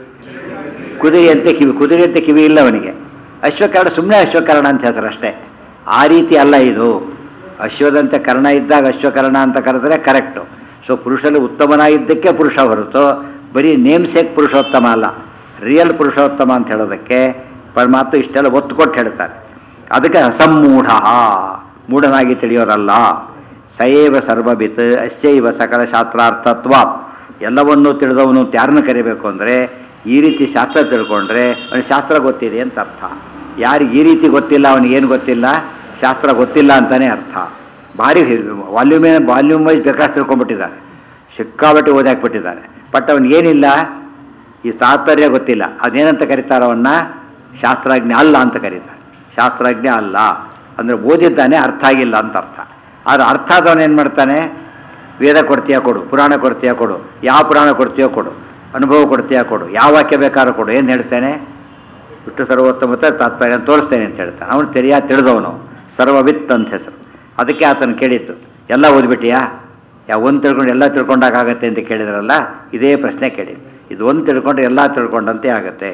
ಕುದುರೆಯಂತೆ ಕಿವಿ ಇಲ್ಲ ಅವನಿಗೆ. ಅಶ್ವಕರ್ಣ ಸುಮ್ಮನೆ ಅಶ್ವಕರ್ಣ ಅಂತ ಹೆಸರು ಅಷ್ಟೇ. ಆ ರೀತಿ ಅಲ್ಲ ಇದು. ಅಶ್ವದಂತೆ ಕರ್ಣ ಇದ್ದಾಗ ಅಶ್ವಕರ್ಣ ಅಂತ ಕರೆದ್ರೆ ಕರೆಕ್ಟು. ಸೊ ಪುರುಷಲ್ಲಿ ಉತ್ತಮನಾಗಿದ್ದಕ್ಕೆ ಪುರುಷ ಹೊರತು ಬರೀ ನೇಮ್ ಸೇಕ್ ಪುರುಷೋತ್ತಮ ಅಲ್ಲ. ರಿಯಲ್ ಪುರುಷೋತ್ತಮ ಅಂತ ಹೇಳೋದಕ್ಕೆ ಪರಮಾತ್ಮ ಇಷ್ಟೆಲ್ಲ ಒತ್ತು ಕೊಟ್ಟು ಹೇಳ್ತಾರೆ. ಅದಕ್ಕೆ ಅಸಮ್ಮೂಢ, ಮೂಢನಾಗಿ ತಿಳಿಯೋರಲ್ಲ. ಸಯೇವ ಸರ್ವಭಿತ್ ಅಸ್ಯೈವ ಸಕಲ ಶಾಸ್ತ್ರಾರ್ಥತ್ವ. ಎಲ್ಲವನ್ನೂ ತಿಳಿದವನು ಯಾರನ್ನು ಕರಿಬೇಕು ಅಂದರೆ ಈ ರೀತಿ ಶಾಸ್ತ್ರ ತಿಳ್ಕೊಂಡ್ರೆ ಅವನಿಗೆ ಶಾಸ್ತ್ರ ಗೊತ್ತಿದೆ ಅಂತ ಅರ್ಥ. ಯಾರಿಗೆ ಈ ರೀತಿ ಗೊತ್ತಿಲ್ಲ ಅವನಿಗೇನು ಗೊತ್ತಿಲ್ಲ? ಶಾಸ್ತ್ರ ಗೊತ್ತಿಲ್ಲ ಅಂತಲೇ ಅರ್ಥ. ಭಾರಿ ವಾಲ್ಯೂಮ್ ವೈಸ್ ಬೇಕಾಷ್ಟು ತಿಳ್ಕೊಂಡ್ಬಿಟ್ಟಿದ್ದಾರೆ, ಸಿಕ್ಕಾಬಟ್ಟೆ ಓದಾಕ್ಬಿಟ್ಟಿದ್ದಾರೆ. ಬಟ್ ಅವನಿಗೇನಿಲ್ಲ, ಈ ತಾತ್ಪರ್ಯ ಗೊತ್ತಿಲ್ಲ. ಅದೇನಂತ ಕರೀತಾರೆ ಅವನ್ನ? ಶಾಸ್ತ್ರಜ್ಞ ಅಲ್ಲ ಅಂತ ಕರೀತಾರೆ. ಶಾಸ್ತ್ರಜ್ಞ ಅಲ್ಲ ಅಂದರೆ ಓದಿದ್ದಾನೆ, ಅರ್ಥ ಆಗಿಲ್ಲ ಅಂತ ಅರ್ಥ. ಆದರೆ ಅರ್ಥ ಆದವನೇನು ಮಾಡ್ತಾನೆ? ವೇದ ಕೊಡ್ತೀಯ ಕೊಡು, ಪುರಾಣ ಕೊಡ್ತೀಯ ಕೊಡು, ಯಾವ ಪುರಾಣ ಕೊಡ್ತೀಯೋ ಕೊಡು, ಅನುಭವ ಕೊಡ್ತೀಯ ಕೊಡು, ಯಾವ ವಾಕ್ಯ ಬೇಕಾದ್ರೂ ಕೊಡು. ಏನು ಹೇಳ್ತೇನೆ? ಬಿಟ್ಟು ಸರ್ವೋತ್ತಮ ತಾತ್ಪರ್ಯ ತೋರಿಸ್ತೇನೆ ಅಂತ ಹೇಳ್ತಾನೆ. ಅವನು ಸರಿಯಾಗಿ ತಿಳಿದವನು, ಸರ್ವವಿತ್ ಅಂತ ಹೆಸರು. ಅದಕ್ಕೆ ಆತನು ಕೇಳಿದ್ದು, ಎಲ್ಲ ಓದ್ಬಿಟ್ಟಿಯಾ? ಒಂದು ತಿಳ್ಕೊಂಡು ಎಲ್ಲ ತಿಳ್ಕೊಂಡಾಗತ್ತೆ ಅಂತ ಕೇಳಿದ್ರಲ್ಲ, ಇದೇ ಪ್ರಶ್ನೆ ಕೇಳಿದ್ದು. ಇದು ಒಂದು ತಿಳ್ಕೊಂಡ್ರೆ ಎಲ್ಲ ತಿಳ್ಕೊಂಡಂತೆ ಆಗತ್ತೆ.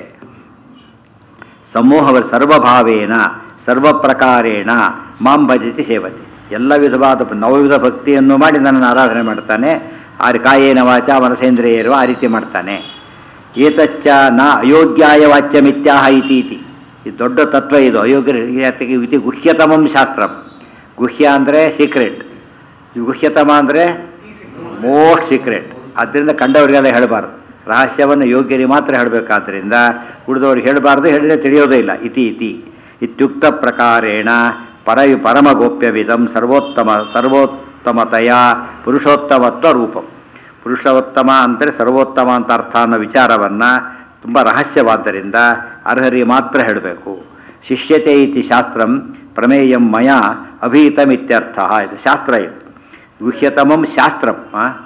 ಸಮೂಹವ ಸರ್ವಭಾವೇನ ಸರ್ವಪ್ರಕಾರೇಣ ಮಾಂ ಭಜತಿ ಸೇವತಿ. ಎಲ್ಲ ವಿಧವಾದ ನವವಿಧ ಭಕ್ತಿಯನ್ನು ಮಾಡಿ ನನ್ನನ್ನು ಆರಾಧನೆ ಮಾಡ್ತಾನೆ. ಕಾಯೇನ ವಾಚ ಮನಸೇಂದ್ರಿಯರು ಆ ರೀತಿ ಮಾಡ್ತಾನೆ. ಏತಚ್ಚ ನ ಅಯೋಗ್ಯಾಯ ವಾಚ್ಯಮಿತ್ಯಾಹ ಇತಿ. ಇದು ದೊಡ್ಡ ತತ್ವ. ಇದು ಅಯೋಗ್ಯ ಇತಿ ಗುಹ್ಯತಮಂ ಶಾಸ್ತ್ರಂ. ಗುಹ್ಯ ಅಂದರೆ ಸೀಕ್ರೆಟ್, ಗುಹ್ಯತಮ ಅಂದರೆ ಮೋಸ್ಟ್ ಸೀಕ್ರೆಟ್. ಆದ್ದರಿಂದ ಕಂಡವರಿಗೆಲ್ಲ ಹೇಳಬಾರ್ದು. ರಹಸ್ಯವನ್ನು ಯೋಗ್ಯರಿಗೆ ಮಾತ್ರ ಹೇಳಬೇಕಾದ್ರಿಂದ ಉಳಿದವ್ರಿಗೆ ಹೇಳಬಾರ್ದು, ಹೇಳಿದರೆ ತಿಳಿಯೋದೇ ಇಲ್ಲ. ಇತ್ಯುಕ್ತ ಪ್ರಕಾರೇಣ ಪರಮಗೋಪ್ಯವಿದಂ ಸರ್ವೋತ್ತಮತೆಯ ಪುರುಷೋತ್ತಮತ್ವ ರೂಪಂ. ಪುರುಷೋತ್ತಮ ಅಂದರೆ ಸರ್ವೋತ್ತಮ ಅಂತ ಅರ್ಥ ಅನ್ನೋ ವಿಚಾರವನ್ನು ತುಂಬ ರಹಸ್ಯವಾದ್ದರಿಂದ ಅರ್ಹರಿಗೆ ಮಾತ್ರ ಹೇಳಬೇಕು. ಶಿಷ್ಯತೆ ಇತಿ ಶಾಸ್ತ್ರಂ ಪ್ರಮೇಯಂ ಮಯ ಅಭೀತಮಿತ್ಯರ್ಥ. ಇದು ಶಾಸ್ತ್ರ. ಇದು ಗುಹ್ಯತಮಂ ಶಾಸ್ತ್ರಂ.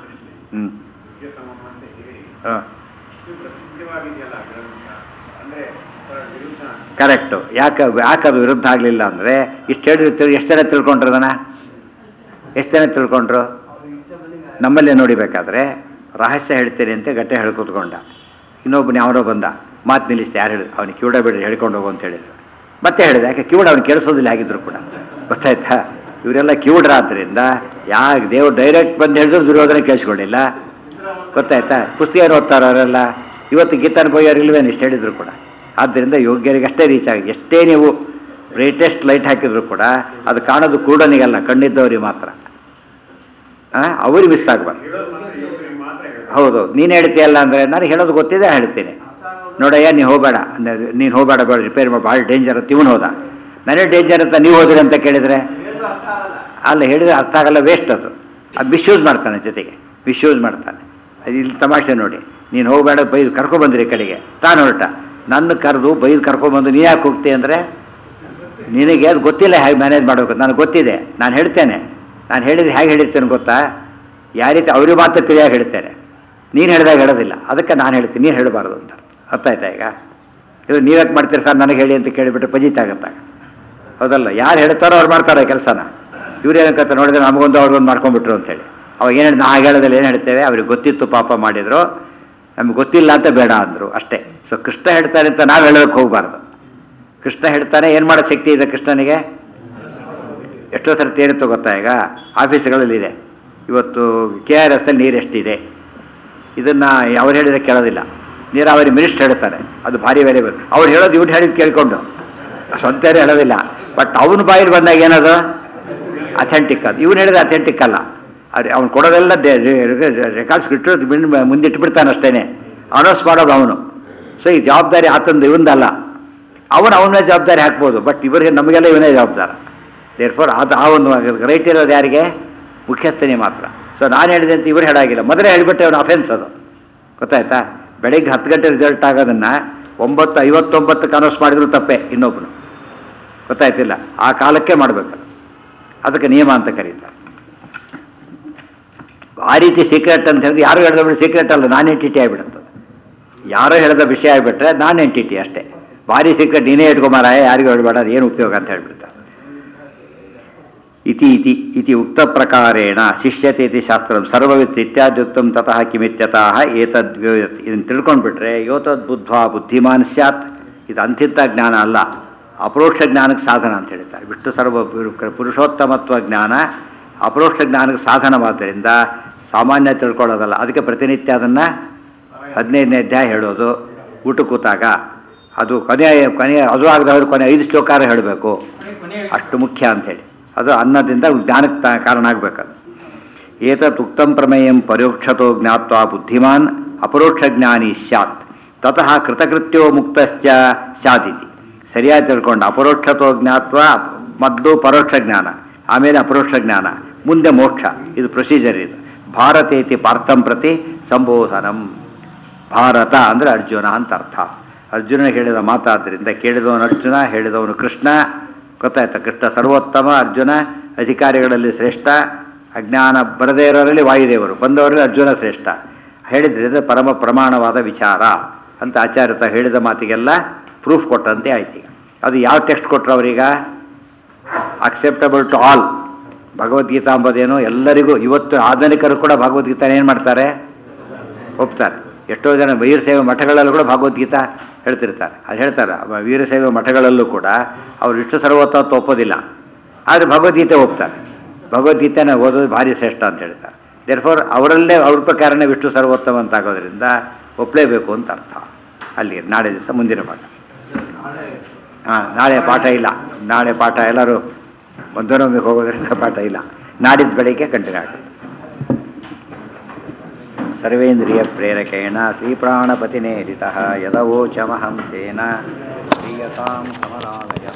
ಕರೆಕ್ಟು. ಯಾಕೆ ವಿರುದ್ಧ ಆಗಲಿಲ್ಲ ಅಂದರೆ ಇಷ್ಟು ಹೇಳಿರ್ತೀವಿ. ಎಷ್ಟು ಜನ ತಿಳ್ಕೊಂಡ್ರದನ? ಎಷ್ಟು ಜನ ತಿಳ್ಕೊಂಡ್ರು? ನಮ್ಮಲ್ಲೇ ನೋಡಿಬೇಕಾದ್ರೆ ರಹಸ್ಯ ಹೇಳ್ತೀನಿ ಅಂತ ಗಟ್ಟೆ ಹೇಳ್ಕೊತ್ಕೊಂಡ. ಇನ್ನೊಬ್ಬನ ಯಾವನೋ ಬಂದ, ಮಾತು ನಿಲ್ಲಿಸ್ತೆ. ಯಾರು ಹೇಳಿದ್ರು? ಅವನಿಗೆ ಕಿವಿಡ ಬಿಡ್ರಿ, ಹೇಳ್ಕೊಂಡು ಹೋಗು ಅಂತ ಹೇಳಿದ್ರು. ಮತ್ತೆ ಹೇಳಿದೆ. ಯಾಕೆ ಕಿವಿಡ ಅವ್ನು ಕೇಳಿಸೋದಿಲ್ಲ ಆಗಿದ್ರು ಕೂಡ. ಗೊತ್ತಾಯ್ತಾ? ಇವರೆಲ್ಲ ಕಿವಿಡ್ರ ಆದ್ದರಿಂದ ದೇವ್ರು ಡೈರೆಕ್ಟ್ ಬಂದು ಹೇಳಿದ್ರು ದುರ್ಯೋಧನ ಕೇಳಿಸ್ಕೊಂಡಿಲ್ಲ. ಗೊತ್ತಾಯ್ತಾ? ಪುಸ್ತಕ ಓದ್ತಾರ ಅವರೆಲ್ಲ. ಇವತ್ತು ಗೀತಾನ ಬೈಯೋರು ಇಲ್ವೇನು ಇಷ್ಟು ಹೇಳಿದ್ರು ಕೂಡ. ಆದ್ದರಿಂದ ಯೋಗ್ಯರಿಗೆ ಅಷ್ಟೇ ರೀಚ್ ಆಗಿ ಎಷ್ಟೇ ನೀವು ಬ್ರೈಟೆಸ್ಟ್ ಲೈಟ್ ಹಾಕಿದ್ರು ಕೂಡ ಅದು ಕಾಣೋದು ಕೂಡನಿಗಲ್ಲ, ಕಣ್ಣಿದ್ದವ್ರಿಗೆ ಮಾತ್ರ. ಅವ್ರಿಗೆ ಮಿಸ್ ಆಗಬಾರ್ದು. ಹೌದು, ನೀನು ಹೇಳ್ತೀಯಲ್ಲ ಅಂದರೆ ನಾನು ಹೇಳೋದು ಗೊತ್ತಿದೆ ಹೇಳ್ತೀನಿ. ನೋಡಯ್ಯ ನೀನು ಹೋಗಬೇಡ, ನೀನು ಹೋಗಬೇಡ, ಬೇಡ ರಿಪೇರಿ ಮಾಡಿ, ಭಾಳ ಡೇಂಜರ್ ಅಂತ ಇವನು ಹೋದ. ನನಗೆ ಡೇಂಜರ್ ಅಂತ ನೀವು ಹೋದ್ರಿ ಅಂತ ಕೇಳಿದರೆ ಅಲ್ಲ, ಹೇಳಿದರೆ ಅರ್ಥ ಆಗಲ್ಲ, ವೇಸ್ಟ್ ಅದು. ಅದು ಮಿಸ್ಯೂಸ್ ಮಾಡ್ತಾನೆ, ಜೊತೆಗೆ ಮಿಸ್ಯೂಸ್ ಮಾಡ್ತಾನೆ. ಅದು ಇಲ್ಲಿ ತಮಾಷೆ ನೋಡಿ, ನೀನು ಹೋಗಬೇಡ ಬೈದು ಕರ್ಕೊಬಂದ್ರಿ ಈ ಕಡೆಗೆ, ತಾನು ಹೊರಟ, ನನ್ನ ಕರೆದು ಬೈದು ಕರ್ಕೊಬಂದು ನೀ ಯಾಕೆ ಹೋಗ್ತಿ ಅಂದರೆ ನಿನಗೆ ಅದು ಗೊತ್ತಿಲ್ಲ ಹೇಗೆ ಮ್ಯಾನೇಜ್ ಮಾಡಬೇಕು. ನನಗೆ ಗೊತ್ತಿದೆ, ನಾನು ಹೇಳ್ತೇನೆ, ನಾನು ಹೇಳಿದ್ರೆ ಹೇಗೆ ಹೇಳಿರ್ತೇನೆ ಗೊತ್ತಾ, ಯಾವ ರೀತಿ ಅವ್ರಿಗೆ ಮಾತ್ರ ತಿಳಿಯಾಗಿ ಹೇಳ್ತೇನೆ, ನೀನು ಹೇಳಿದಾಗ ಹೇಳೋದಿಲ್ಲ, ಅದಕ್ಕೆ ನಾನು ಹೇಳ್ತೀನಿ, ನೀನು ಹೇಳಬಾರ್ದು ಅಂತ. ಅರ್ಥ ಆಯ್ತಾ ಈಗ? ಇದು ನೀವ್ಯಾಕೆ ಮಾಡ್ತೀರಿ ಸರ್ ನನಗೆ ಹೇಳಿ ಅಂತ ಕೇಳಿಬಿಟ್ರೆ ಪಜಿತಾಗತ್ತಾಗ, ಹೌದಲ್ಲ? ಯಾರು ಹೇಳ್ತಾರೋ ಅವ್ರು ಮಾಡ್ತಾರೆ ಕೆಲಸನ. ಇವ್ರು ಏನಕ್ಕಂತ ನೋಡಿದ್ರೆ ನಮಗೊಂದು ಅವ್ರಿಗೊಂದು ಮಾಡ್ಕೊಂಡ್ಬಿಟ್ರು ಅಂತೇಳಿ. ಅವಾಗ ಏನು ಹೇಳಿ, ನಾ ಹೇಳೋದಲ್ಲಿ ಏನು ಹೇಳ್ತೇವೆ, ಅವ್ರಿಗೆ ಗೊತ್ತಿತ್ತು ಪಾಪ ಮಾಡಿದ್ರು, ನಮ್ಗೆ ಗೊತ್ತಿಲ್ಲ ಅಂತ ಬೇಡ ಅಂದರು ಅಷ್ಟೇ. ಸೊ ಕೃಷ್ಣ ಹೇಳ್ತಾನೆ ಅಂತ ನಾವು ಹೇಳೋದಕ್ಕೆ ಹೋಗಬಾರ್ದು. ಕೃಷ್ಣ ಹೇಳ್ತಾನೆ, ಏನು ಮಾಡೋ ಶಕ್ತಿ ಇದೆ ಕೃಷ್ಣನಿಗೆ? ಎಷ್ಟೋ ಸರ್ತಿ ಏನಿತ್ತು ಗೊತ್ತಾ, ಈಗ ಆಫೀಸ್ಗಳಲ್ಲಿದೆ, ಇವತ್ತು KRS ನೀರು ಎಷ್ಟಿದೆ, ಇದನ್ನು ಅವ್ರು ಹೇಳಿದರೆ ಕೇಳೋದಿಲ್ಲ, ನೀರಾವರಿ ಮಿನಿಸ್ಟರ್ ಹೇಳ್ತಾರೆ, ಅದು ಭಾರಿ ವ್ಯಾಲ್ಯೂಬಲ್. ಅವ್ರು ಹೇಳೋದು ಇವ್ರು ಹೇಳಿದ್ದು ಕೇಳಿಕೊಂಡು ಸ್ವಂತ ಹೇಳೋದಿಲ್ಲ. ಬಟ್ ಅವನ ಬಾಯಲ್ಲಿ ಬಂದಾಗ ಏನದು ಅಥೆಂಟಿಕ್, ಅದು ಇವನು ಹೇಳಿದ್ರೆ ಅಥೆಂಟಿಕ್ ಅಲ್ಲ. ಅವ್ನು ಕೊಡೋದೆಲ್ಲ ರೆಕಾರ್ಡ್ಸ್ ಇಟ್ಟು ಮುಂದಿಟ್ಬಿಡ್ತಾನೆ ಅಷ್ಟೇ, ಅನೌನ್ಸ್ ಮಾಡೋದು ಅವನು. ಸೊ ಈ ಜವಾಬ್ದಾರಿ ಆತಂದು ಇವನದಲ್ಲ, ಅವನ ಮೇಲೆ ಜವಾಬ್ದಾರಿ ಹಾಕ್ಬೋದು, ಬಟ್ ಇವರಿಗೆ ನಮಗೆಲ್ಲ ಇವನೇ ಜವಾಬ್ದಾರ. ದೇರ್ಫೋರ್ ಅದು ಆ ಒಂದು ರೈಟ್ ಇರೋದು ಯಾರಿಗೆ? ಮುಖ್ಯಸ್ಥನೇ ಮಾತ್ರ. ಸೊ ನಾನು ಹೇಳಿದೆ ಅಂತ ಇವರು ಹೇಳಾಗಿಲ್ಲ, ಮೊದಲೇ ಹೇಳಿಬಿಟ್ಟೆ ಅವನು ಅಫೆನ್ಸ್ ಅದು, ಗೊತ್ತಾಯ್ತಾ? ಬೆಳಗ್ಗೆ 10 ಗಂಟೆ ರಿಸಲ್ಟ್ ಆಗೋದನ್ನು 9:59ಕ್ಕೆ ಅನೌನ್ಸ್ ಮಾಡಿದ್ರು ತಪ್ಪೇ, ಇನ್ನೊಬ್ಬನು, ಗೊತ್ತಾಯ್ತಿಲ್ಲ, ಆ ಕಾಲಕ್ಕೆ ಮಾಡಬೇಕು, ಅದಕ್ಕೆ ನಿಯಮ ಅಂತ ಕರೀತಾರೆ. ಆ ರೀತಿ ಸೀಕ್ರೆಟ್ ಅಂತ ಹೇಳಿದ್ರೆ ಯಾರು ಹೇಳಿದ ಬಿಟ್ಟು ಸೀಕ್ರೆಟ್ ಅಲ್ಲ, ನಾನ್ ಎಂಟಿಟಿ ಆಗಿಬಿಡುತ್ತದೆ. ಯಾರೋ ಹೇಳಿದ ವಿಷಯ ಆಗಿಬಿಟ್ರೆ ನಾನ್ ಎಂಟಿಟಿ ಅಷ್ಟೇ. ಭಾರಿ ಸೀಕ್ರೆಟ್ ನೀನೇ ಇಟ್ಕೊಂಬಾರಾಯ, ಯಾರಿಗೂ ಹೇಳ್ಬೇಡ, ಅದು ಏನು ಉಪಯೋಗ ಅಂತ ಹೇಳ್ಬಿಡ್ತಾರೆ. ಇತಿ ಉಕ್ತ ಪ್ರಕಾರೇಣ ಶಿಷ್ಯತೆ ಇತಿ ಶಾಸ್ತ್ರಂ ಸರ್ವವಿತ್ ಇತ್ಯಾದ್ಯುಕ್ತಂ ತತಃ ಕಿಮಿತ್ಯತಃ ಏತದ್ವ್ಯೋ. ಇದನ್ನು ತಿಳ್ಕೊಂಡ್ಬಿಟ್ರೆ ಯೋತದ್ ಬುದ್ಧ್ವಾ ಬುದ್ಧಿಮಾನ್ ಸ್ಯಾತ್. ಇದು ಅಂತಿಂಥ ಜ್ಞಾನ ಅಲ್ಲ, ಅಪರೋಕ್ಷ ಜ್ಞಾನಕ್ಕೆ ಸಾಧನ ಅಂತ ಹೇಳ್ತಾರೆ. ವಿಷ್ಣು ಸರ್ವ ಪುರುಷೋತ್ತಮತ್ವ ಜ್ಞಾನ ಅಪರೋಕ್ಷ ಜ್ಞಾನಕ್ಕೆ ಸಾಧನವಾದ್ದರಿಂದ ಸಾಮಾನ್ಯ ತಿಳ್ಕೊಳ್ಳೋದಲ್ಲ. ಅದಕ್ಕೆ ಪ್ರತಿನಿತ್ಯ ಅದನ್ನು 15ನೇ ಅಧ್ಯಾಯ ಹೇಳೋದು, ಊಟ ಕೂತಾಗ ಅದು ಕೊನೆಯ ಅದು ಆಗದವ್ರು ಕೊನೆ 5 ಶ್ಲೋಕಾರ ಹೇಳಬೇಕು, ಅಷ್ಟು ಮುಖ್ಯ ಅಂಥೇಳಿ. ಅದು ಅನ್ನದಿಂದ ಜ್ಞಾನಕ್ಕೆ ಕಾರಣ ಆಗಬೇಕದು. ಏತತ್ ಉಕ್ತಂ ಪ್ರಮೇಯಂ ಪರೋಕ್ಷತೋ ಜ್ಞಾತ್ವಾ ಬುದ್ಧಿಮಾನ್ ಅಪರೋಕ್ಷ ಜ್ಞಾನಿ ಸ್ಯಾತ್ ತತಃ ಕೃತಕೃತ್ಯೋ ಮುಕ್ತಶ್ಚ ಸ್ಯಾದಿತಿ. ಸರಿಯಾಗಿ ತಿಳ್ಕೊಂಡು ಅಪರೋಕ್ಷತೋ ಜ್ಞಾತ್ವಾ ಮೊದಲು ಪರೋಕ್ಷ ಜ್ಞಾನ, ಆಮೇಲೆ ಅಪರೋಕ್ಷ ಜ್ಞಾನ, ಮುಂದೆ ಮೋಕ್ಷ. ಇದು ಪ್ರೊಸೀಜರ್. ಇದು ಭಾರತೇತಿ ಪಾರ್ಥಂ ಪ್ರತಿ ಸಂಬೋಧನಂ. ಭಾರತ ಅಂದರೆ ಅರ್ಜುನ ಅಂತ ಅರ್ಥ. ಅರ್ಜುನ ಹೇಳಿದ ಮಾತಾದ್ದರಿಂದ ಕೇಳಿದವನು ಅರ್ಜುನ, ಹೇಳಿದವನು ಕೃಷ್ಣ, ಗೊತ್ತಾಯ್ತಾ? ಕೃಷ್ಣ ಸರ್ವೋತ್ತಮ, ಅರ್ಜುನ ಅಧಿಕಾರಿಗಳಲ್ಲಿ ಶ್ರೇಷ್ಠ, ಅಜ್ಞಾನ ಬರದೇ ಇರೋರಲ್ಲಿ ವಾಯುದೇವರು, ಬಂದವರಲ್ಲಿ ಅರ್ಜುನ ಶ್ರೇಷ್ಠ. ಹೇಳಿದ್ರಿಂದ ಪರಮ ಪ್ರಮಾಣವಾದ ವಿಚಾರ ಅಂತ ಆಚಾರ್ಯತ ಹೇಳಿದ ಮಾತಿಗೆಲ್ಲ ಪ್ರೂಫ್ ಕೊಟ್ಟಂತೆ ಆಯ್ತು. ಈಗ ಅದು ಯಾವ ಟೆಕ್ಸ್ಟ್ ಕೊಟ್ಟರು ಅವರೀಗ? Acceptable to all. ಭಗವದ್ಗೀತಾ ಅಂಬೋದೇನು ಎಲ್ಲರಿಗೂ, ಇವತ್ತು ಆಧುನಿಕರು ಕೂಡ ಭಗವದ್ಗೀತಾನ ಏನು ಮಾಡ್ತಾರೆ? ಒಪ್ತಾರೆ. ಎಷ್ಟೋ ಜನ ವೀರಶೈವ ಮಠಗಳಲ್ಲೂ ಕೂಡ ಭಗವದ್ಗೀತಾ ಹೇಳ್ತಿರ್ತಾರೆ. ಅದು ಹೇಳ್ತಾರೆ, ವೀರಶೈವ ಮಠಗಳಲ್ಲೂ ಕೂಡ ಅವರು ವಿಷ್ಣು ಸರ್ವೋತ್ತಮ ಒಪ್ಪೋದಿಲ್ಲ, ಆದರೆ ಭಗವದ್ಗೀತೆ ಒಪ್ತಾರೆ. ಭಗವದ್ಗೀತೆನ ಓದೋದು ಭಾರಿ ಶ್ರೇಷ್ಠ ಅಂತ ಹೇಳ್ತಾರೆ. ದೇರ್ಫೋರ್ ಅವರಲ್ಲೇ ಅವ್ರ ಪ್ರಕಾರನೇ ವಿಷ್ಣು ಸರ್ವೋತ್ತಮ ಅಂತ ಆಗೋದ್ರಿಂದ ಒಪ್ಪಲೇಬೇಕು ಅಂತ ಅರ್ಥ. ಅಲ್ಲಿ ನಾಳೆ ದಿವಸ ಮುಂದಿನ ಪಾಠ. ನಾಳೆ ಪಾಠ ಇಲ್ಲ, ನಾಳೆ ಪಾಠ ಎಲ್ಲರೂ ಒಂದೊಂದೊಮ್ಮಿಗೆ ಹೋಗೋದ್ರಿಂದ ಪಾಠ ಇಲ್ಲ. ನಾಡಿದ್ದು ಬೆಳಿಗ್ಗೆ ಕಂಟಿನ್ಯೂ ಆಗುತ್ತೆ. ಸರ್ವೇಂದ್ರಿಯ ಪ್ರೇರಕೇಣ ಶ್ರೀಪ್ರಾಣಪತಿನೇರಿತಃ ಯದವೋಚಮಹಂ ತೇನ ಪ್ರೀಯತಾಂ ಕಮಲಾಲಯ.